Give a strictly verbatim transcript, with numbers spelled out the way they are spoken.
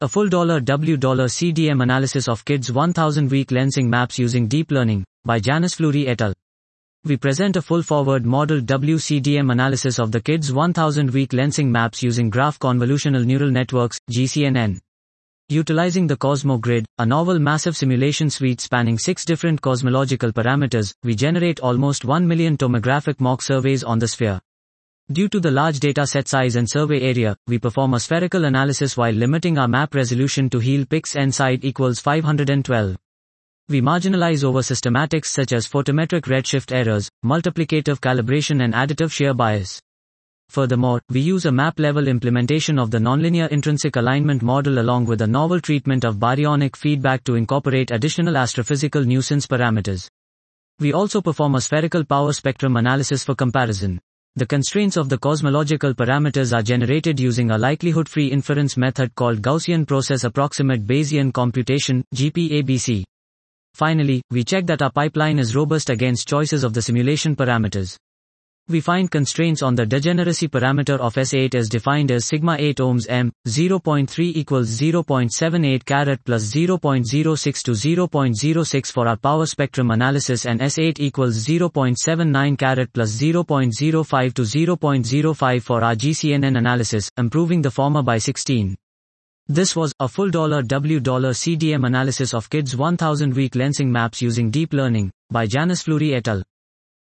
A full $W C D M analysis of kids one thousand week lensing maps using deep learning, by Janice Fleury et al. We present a full forward model W C D M analysis of the kids one thousand week lensing maps using graph convolutional neural networks, G C N N. Utilizing the Cosmo Grid, a novel massive simulation suite spanning six different cosmological parameters, we generate almost one million tomographic mock surveys on the sphere. Due to the large data set size and survey area, we perform a spherical analysis while limiting our map resolution to Heal pix n side equals five hundred twelve. We marginalize over systematics such as photometric redshift errors, multiplicative calibration and additive shear bias. Furthermore, we use a map-level implementation of the nonlinear intrinsic alignment model along with a novel treatment of baryonic feedback to incorporate additional astrophysical nuisance parameters. We also perform a spherical power spectrum analysis for comparison. The constraints of the cosmological parameters are generated using a likelihood-free inference method called Gaussian Process Approximate Bayesian Computation, G P A B C. Finally, we check that our pipeline is robust against choices of the simulation parameters. We find constraints on the degeneracy parameter of S eight is defined as sigma eight ohms m, zero point three equals zero point seven eight carat plus zero point zero six to zero point zero six for our power spectrum analysis and S eight equals zero point seven nine carat plus zero point zero five to zero point zero five for our G C N N analysis, improving the former by sixteen. This was a full $W C D M analysis of kids one thousand week lensing maps using deep learning, by Janice Fleury et al.